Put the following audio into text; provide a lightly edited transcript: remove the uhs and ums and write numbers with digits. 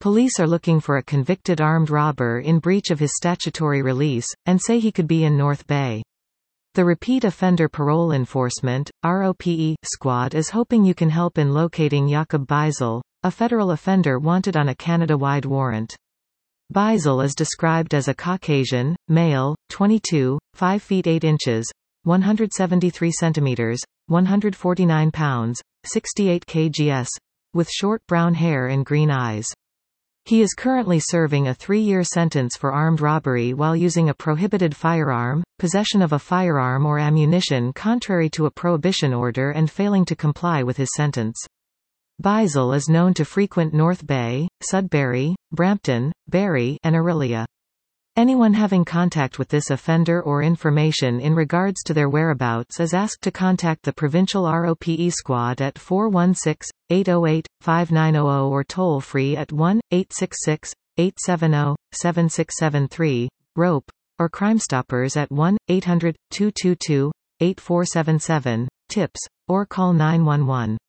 Police are looking for a convicted armed robber in breach of his statutory release, and say he could be in North Bay. The Repeat Offender Parole Enforcement (ROPE) squad is hoping you can help in locating Jakob Beisel, a federal offender wanted on a Canada-wide warrant. Beisel is described as a Caucasian, male, 22, 5 feet 8 inches, 173 centimeters, 149 pounds, 68 kgs, with short brown hair and green eyes. He is currently serving a 3-year sentence for armed robbery while using a prohibited firearm, possession of a firearm or ammunition contrary to a prohibition order, and failing to comply with his sentence. Beisel is known to frequent North Bay, Sudbury, Brampton, Barrie, and Orillia. Anyone having contact with this offender or information in regards to their whereabouts is asked to contact the Provincial ROPE Squad at 416-808-5900 or toll-free at 1-866-870-7673, ROPE, or Crime Stoppers at 1-800-222-8477, TIPS, or call 911.